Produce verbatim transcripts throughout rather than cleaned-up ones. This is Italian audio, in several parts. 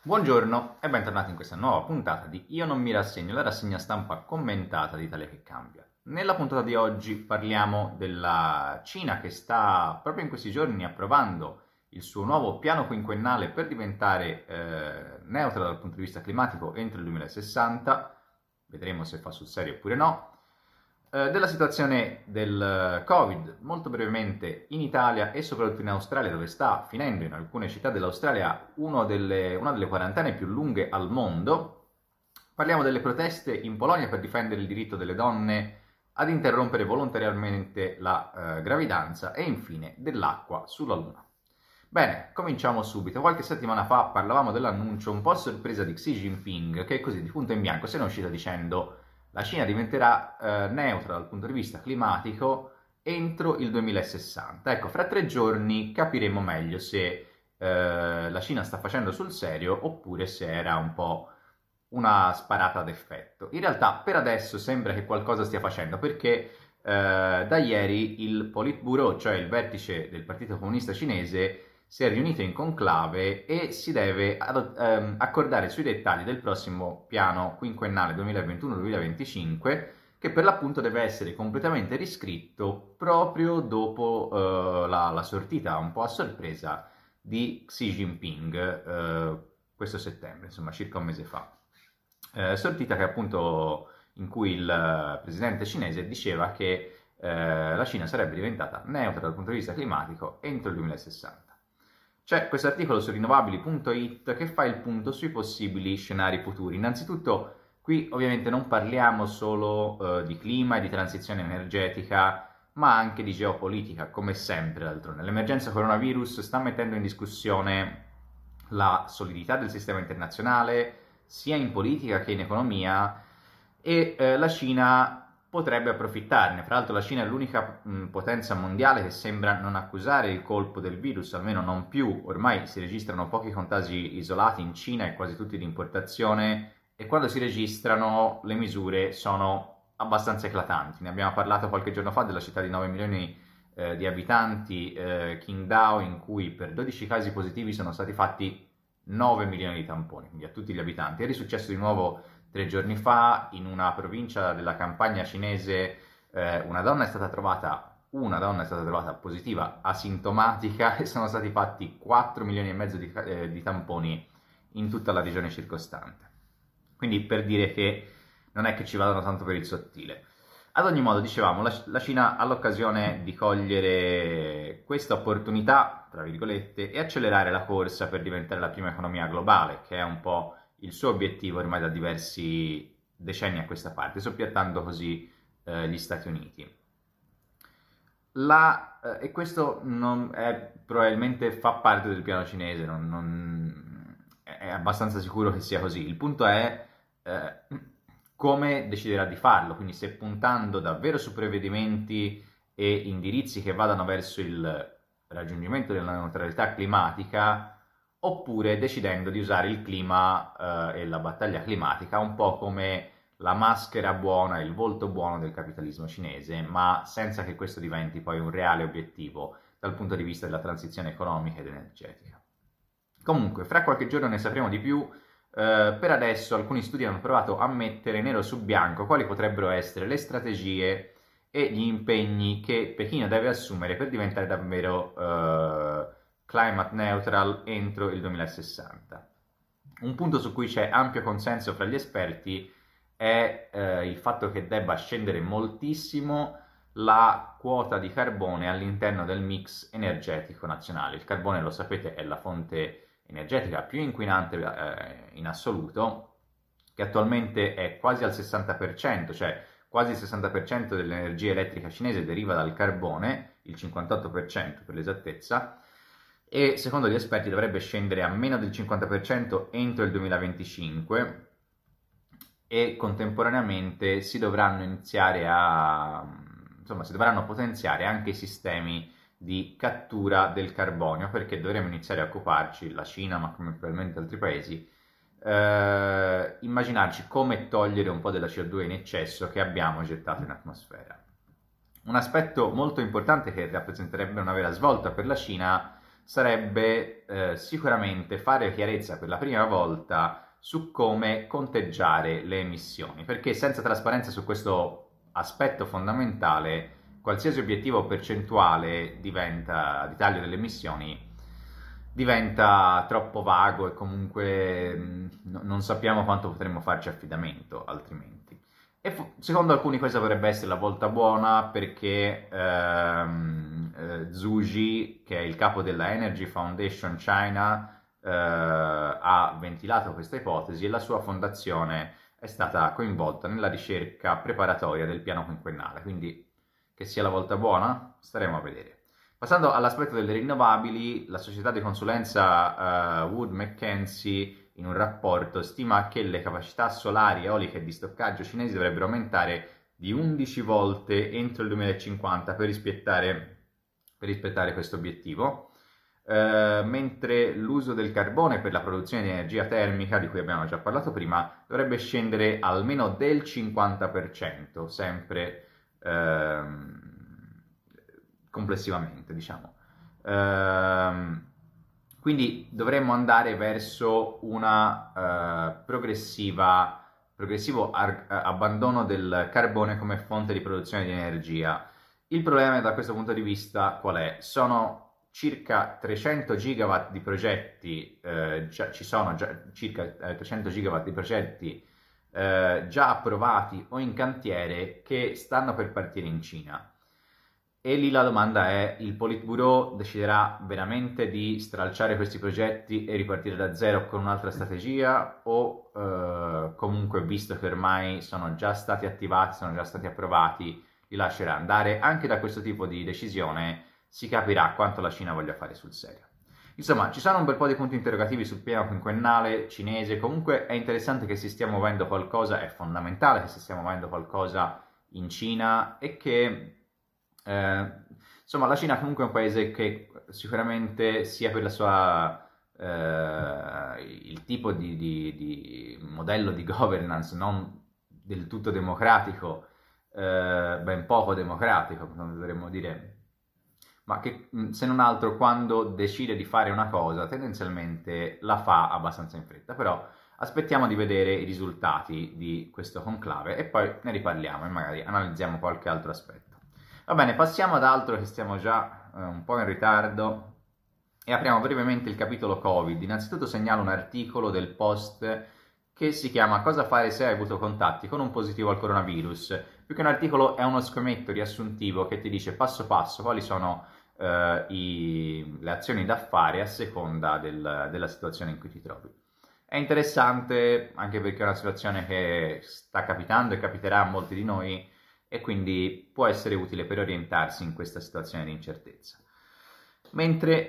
Buongiorno e bentornati in questa nuova puntata di Io non mi rassegno, la rassegna stampa commentata di Italia che cambia. Nella puntata di oggi parliamo della Cina che sta proprio in questi giorni approvando il suo nuovo piano quinquennale per diventare eh, neutra dal punto di vista climatico entro il duemilasessanta, vedremo se fa sul serio oppure no. Eh, della situazione del Covid, molto brevemente in Italia e soprattutto in Australia, dove sta finendo in alcune città dell'Australia uno delle, una delle quarantene più lunghe al mondo. Parliamo delle proteste in Polonia per difendere il diritto delle donne ad interrompere volontariamente la eh, gravidanza e infine dell'acqua sulla Luna. Bene, cominciamo subito. Qualche settimana fa parlavamo dell'annuncio un po' a sorpresa di Xi Jinping, che così di punto in bianco se ne è uscito dicendo la Cina diventerà eh, neutra dal punto di vista climatico entro il duemilasessanta. Ecco, fra tre giorni capiremo meglio se eh, la Cina sta facendo sul serio oppure se era un po' una sparata ad effetto. In realtà per adesso sembra che qualcosa stia facendo perché eh, da ieri il Politburo, cioè il vertice del Partito Comunista Cinese, si è riunito in conclave e si deve ad, ehm, accordare sui dettagli del prossimo piano quinquennale duemilaventuno duemilaventicinque, che per l'appunto deve essere completamente riscritto proprio dopo eh, la, la sortita un po' a sorpresa di Xi Jinping eh, questo settembre, insomma circa un mese fa. Eh, sortita che appunto in cui il presidente cinese diceva che eh, la Cina sarebbe diventata neutra dal punto di vista climatico entro il duemilasessanta. C'è questo articolo su rinnovabili punto it che fa il punto sui possibili scenari futuri. Innanzitutto, qui ovviamente non parliamo solo eh, di clima e di transizione energetica, ma anche di geopolitica, come sempre d'altronde. L'emergenza coronavirus sta mettendo in discussione la solidità del sistema internazionale, sia in politica che in economia, e eh, la Cina potrebbe approfittarne. Fra l'altro la Cina è l'unica mh, potenza mondiale che sembra non accusare il colpo del virus, almeno non più. Ormai si registrano pochi contagi isolati in Cina e quasi tutti di importazione, e quando si registrano le misure sono abbastanza eclatanti. Ne abbiamo parlato qualche giorno fa della città di nove milioni eh, di abitanti, eh, Qingdao, in cui per dodici casi positivi sono stati fatti nove milioni di tamponi, quindi a tutti gli abitanti. È risuccesso di nuovo tre giorni fa in una provincia della campagna cinese, eh, una donna è stata trovata, una donna è stata trovata positiva asintomatica e sono stati fatti quattro milioni e mezzo di, eh, di tamponi in tutta la regione circostante. Quindi per dire che non è che ci vadano tanto per il sottile. Ad ogni modo, dicevamo, la, la Cina ha l'occasione di cogliere questa opportunità, tra virgolette, e accelerare la corsa per diventare la prima economia globale, che è un po' il suo obiettivo ormai da diversi decenni a questa parte, soppiattando così eh, gli Stati Uniti. La, eh, e questo non è, probabilmente fa parte del piano cinese, non, non, è abbastanza sicuro che sia così. Il punto è eh, come deciderà di farlo, quindi se puntando davvero su prevedimenti e indirizzi che vadano verso il raggiungimento della neutralità climatica, oppure decidendo di usare il clima eh, e la battaglia climatica un po' come la maschera buona, il volto buono del capitalismo cinese, ma senza che questo diventi poi un reale obiettivo dal punto di vista della transizione economica ed energetica. Comunque, fra qualche giorno ne sapremo di più. Uh, per adesso alcuni studi hanno provato a mettere nero su bianco quali potrebbero essere le strategie e gli impegni che Pechino deve assumere per diventare davvero uh, climate neutral entro il duemilasessanta. Un punto su cui c'è ampio consenso fra gli esperti è uh, il fatto che debba scendere moltissimo la quota di carbone all'interno del mix energetico nazionale. Il carbone, lo sapete, è la fonte energetica più inquinante eh, in assoluto, che attualmente è quasi al sessanta per cento, cioè quasi il sessanta per cento dell'energia elettrica cinese deriva dal carbone, il cinquantotto per cento per l'esattezza, e secondo gli esperti dovrebbe scendere a meno del cinquanta per cento entro il duemilaventicinque, e contemporaneamente si dovranno iniziare a, insomma, si dovranno potenziare anche i sistemi di cattura del carbonio, perché dovremo iniziare a occuparci, la Cina, ma come probabilmente altri paesi, eh, immaginarci come togliere un po' della C O due in eccesso che abbiamo gettato in atmosfera. Un aspetto molto importante che rappresenterebbe una vera svolta per la Cina sarebbe eh, sicuramente fare chiarezza per la prima volta su come conteggiare le emissioni, perché senza trasparenza su questo aspetto fondamentale, qualsiasi obiettivo percentuale diventa, di taglio delle emissioni diventa troppo vago e comunque mh, non sappiamo quanto potremmo farci affidamento altrimenti. E fu- secondo alcuni questa potrebbe essere la volta buona perché ehm, eh, Zhu Ji, che è il capo della Energy Foundation China, eh, ha ventilato questa ipotesi e la sua fondazione è stata coinvolta nella ricerca preparatoria del piano quinquennale, quindi che sia la volta buona? Staremo a vedere. Passando all'aspetto delle rinnovabili, la società di consulenza uh, Wood Mackenzie in un rapporto stima che le capacità solari, eoliche e di stoccaggio cinesi dovrebbero aumentare di undici volte entro il duemilacinquanta per rispettare, per rispettare questo obiettivo, uh, mentre l'uso del carbone per la produzione di energia termica, di cui abbiamo già parlato prima, dovrebbe scendere almeno del cinquanta per cento, sempre uh, complessivamente, diciamo. Ehm, quindi dovremmo andare verso una uh, progressiva, progressivo ar- abbandono del carbone come fonte di produzione di energia. Il problema da questo punto di vista qual è? Sono circa trecento gigawatt di progetti, eh, già, ci sono già circa eh, trecento gigawatt di progetti eh, già approvati o in cantiere che stanno per partire in Cina. E lì la domanda è, il Politburo deciderà veramente di stralciare questi progetti e ripartire da zero con un'altra strategia o eh, comunque, visto che ormai sono già stati attivati, sono già stati approvati, li lascerà andare? Anche da questo tipo di decisione si capirà quanto la Cina voglia fare sul serio. Insomma, ci sono un bel po' di punti interrogativi sul piano quinquennale cinese, comunque è interessante che si stia muovendo qualcosa, è fondamentale che si stia muovendo qualcosa in Cina e che eh, insomma, la Cina comunque è un paese che sicuramente sia per la sua eh, il tipo di, di- di modello di governance non del tutto democratico, eh, ben poco democratico, come dovremmo dire, ma che mh, se non altro quando decide di fare una cosa tendenzialmente la fa abbastanza in fretta, però aspettiamo di vedere i risultati di questo conclave e poi ne riparliamo e magari analizziamo qualche altro aspetto. Va bene, passiamo ad altro che stiamo già eh, un po' in ritardo e apriamo brevemente il capitolo Covid. Innanzitutto segnalo un articolo del Post che si chiama Cosa fare se hai avuto contatti con un positivo al coronavirus. Più che un articolo è uno schermetto riassuntivo che ti dice passo passo quali sono eh, i, le azioni da fare a seconda del, della situazione in cui ti trovi. È interessante anche perché è una situazione che sta capitando e capiterà a molti di noi e quindi può essere utile per orientarsi in questa situazione di incertezza. Mentre,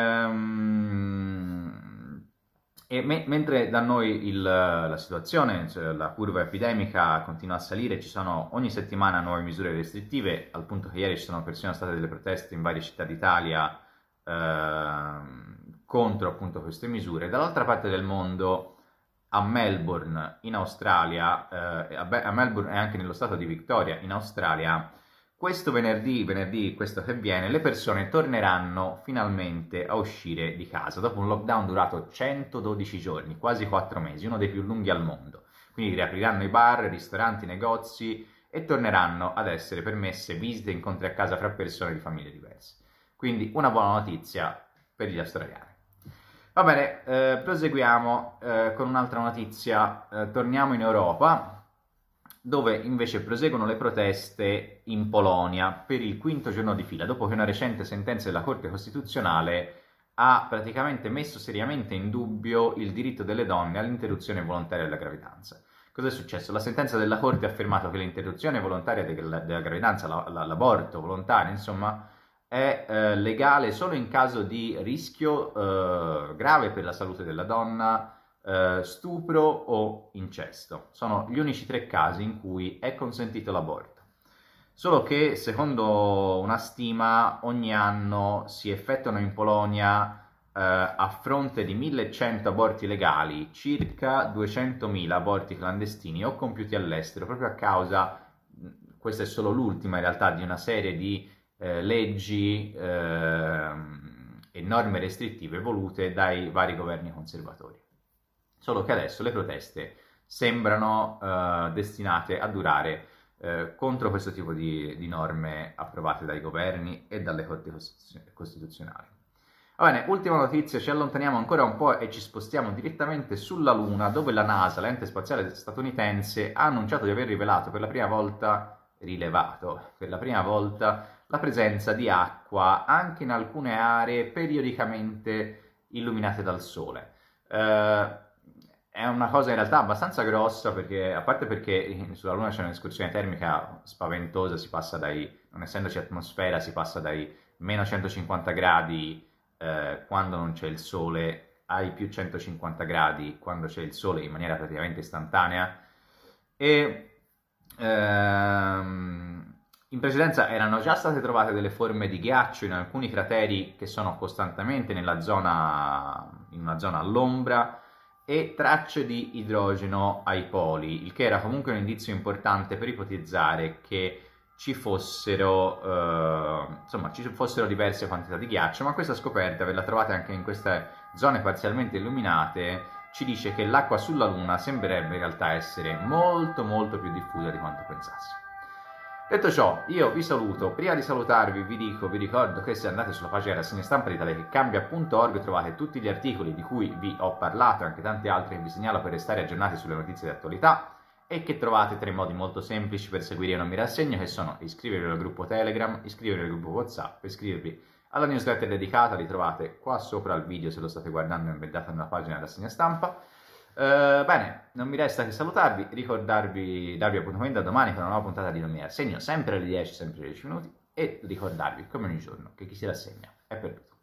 ehm, e me- mentre da noi il- la situazione, cioè la curva epidemica continua a salire, ci sono ogni settimana nuove misure restrittive, al punto che ieri ci sono persino state delle proteste in varie città d'Italia ehm, contro appunto queste misure. Dall'altra parte del mondo, a Melbourne, in Australia, eh, a, Be- a Melbourne e anche nello stato di Victoria, in Australia, questo venerdì, venerdì questo che viene, le persone torneranno finalmente a uscire di casa dopo un lockdown durato centododici giorni, quasi quattro mesi, uno dei più lunghi al mondo. Quindi riapriranno i bar, ristoranti, negozi e torneranno ad essere permesse visite e incontri a casa fra persone di famiglie diverse. Quindi una buona notizia per gli australiani. Va bene, eh, proseguiamo eh, con un'altra notizia. Eh, torniamo in Europa, dove invece proseguono le proteste in Polonia per il quinto giorno di fila, dopo che una recente sentenza della Corte Costituzionale ha praticamente messo seriamente in dubbio il diritto delle donne all'interruzione volontaria della gravidanza. Cosa è successo? La sentenza della Corte ha affermato che l'interruzione volontaria della, della gravidanza, la, la, l'aborto volontario, insomma, è eh, legale solo in caso di rischio eh, grave per la salute della donna, eh, stupro o incesto. Sono gli unici tre casi in cui è consentito l'aborto. Solo che, secondo una stima, ogni anno si effettuano in Polonia, eh, a fronte di millecento aborti legali, circa duecentomila aborti clandestini o compiuti all'estero, proprio a causa, questa è solo l'ultima in realtà, di una serie di eh, leggi eh, e norme restrittive volute dai vari governi conservatori. Solo che adesso le proteste sembrano eh, destinate a durare eh, contro questo tipo di, di norme approvate dai governi e dalle corti costituzionali. Va bene, ultima notizia, ci allontaniamo ancora un po' e ci spostiamo direttamente sulla Luna, dove la NASA, l'ente spaziale statunitense, ha annunciato di aver rivelato per la prima volta, rilevato per la prima volta, la presenza di acqua anche in alcune aree periodicamente illuminate dal Sole. Eh, è una cosa in realtà abbastanza grossa, perché, a parte perché sulla Luna c'è un'escursione termica spaventosa, si passa dai, non essendoci atmosfera, si passa dai meno centocinquanta gradi eh, quando non c'è il Sole ai più centocinquanta gradi quando c'è il Sole in maniera praticamente istantanea. E ehm, in precedenza erano già state trovate delle forme di ghiaccio in alcuni crateri che sono costantemente nella zona, in una zona all'ombra, e tracce di idrogeno ai poli, il che era comunque un indizio importante per ipotizzare che ci fossero, eh, insomma, ci fossero diverse quantità di ghiaccio, ma questa scoperta, averla trovata anche in queste zone parzialmente illuminate, ci dice che l'acqua sulla Luna sembrerebbe in realtà essere molto molto più diffusa di quanto pensassi. Detto ciò, io vi saluto. Prima di salutarvi vi dico, vi ricordo che se andate sulla pagina della rassegna stampa di Talecheccambia punto org trovate tutti gli articoli di cui vi ho parlato e anche tanti altri che vi segnalo per restare aggiornati sulle notizie di attualità, e che trovate tre modi molto semplici per seguire Io non mi rassegno, che sono iscrivervi al gruppo Telegram, iscrivervi al gruppo WhatsApp, iscrivervi alla newsletter dedicata, li trovate qua sopra al video se lo state guardando embeddato nella pagina della rassegna stampa. Uh, bene, non mi resta che salutarvi, ricordarvi, darvi appuntamento a domani con una nuova puntata di Non mi rassegno, sempre alle dieci, sempre alle dieci minuti, e ricordarvi, come ogni giorno, che chi si rassegna è perduto.